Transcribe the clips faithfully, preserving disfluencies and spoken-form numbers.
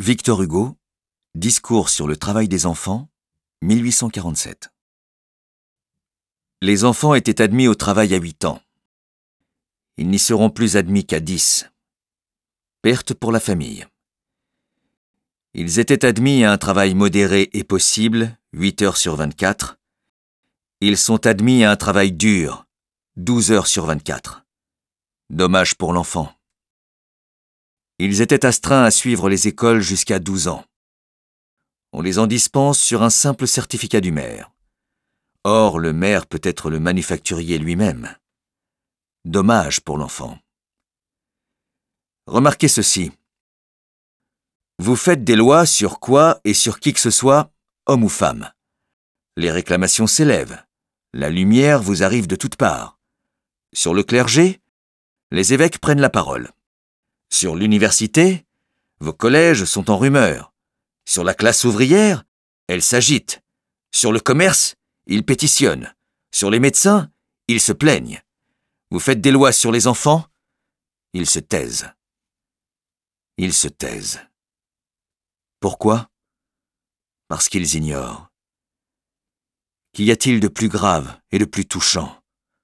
Victor Hugo, Discours sur le travail des enfants, mille huit cent quarante-sept. Les enfants étaient admis au travail à huit ans. Ils n'y seront plus admis qu'à dix. Perte pour la famille. Ils étaient admis à un travail modéré et possible, huit heures sur vingt-quatre. Ils sont admis à un travail dur, douze heures sur vingt-quatre. Dommage pour l'enfant. Ils étaient astreints à suivre les écoles jusqu'à douze ans. On les en dispense sur un simple certificat du maire. Or, le maire peut être le manufacturier lui-même. Dommage pour l'enfant. Remarquez ceci. Vous faites des lois sur quoi et sur qui que ce soit, homme ou femme. Les réclamations s'élèvent. La lumière vous arrive de toutes parts. Sur le clergé, les évêques prennent la parole. Sur l'université, vos collèges sont en rumeur. Sur la classe ouvrière, elle s'agite. Sur le commerce, ils pétitionnent. Sur les médecins, ils se plaignent. Vous faites des lois sur les enfants, ils se taisent. Ils se taisent. Pourquoi ? Parce qu'ils ignorent. Qu'y a-t-il de plus grave et de plus touchant ?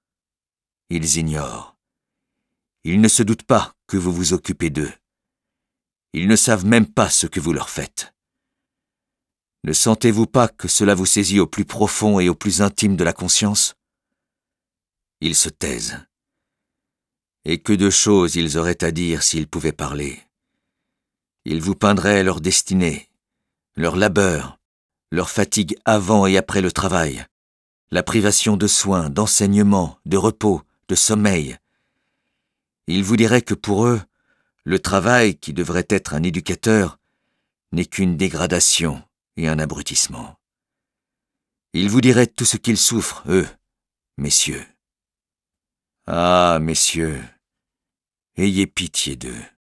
Ils ignorent. Ils ne se doutent pas que vous vous occupez d'eux. Ils ne savent même pas ce que vous leur faites. Ne sentez-vous pas que cela vous saisit au plus profond et au plus intime de la conscience ? Ils se taisent. Et que de choses ils auraient à dire s'ils pouvaient parler. Ils vous peindraient leur destinée, leur labeur, leur fatigue avant et après le travail, la privation de soins, d'enseignement, de repos, de sommeil. Ils vous diraient que pour eux, le travail, qui devrait être un éducateur, n'est qu'une dégradation et un abrutissement. Ils vous diraient tout ce qu'ils souffrent, eux, messieurs. Ah, messieurs, ayez pitié d'eux.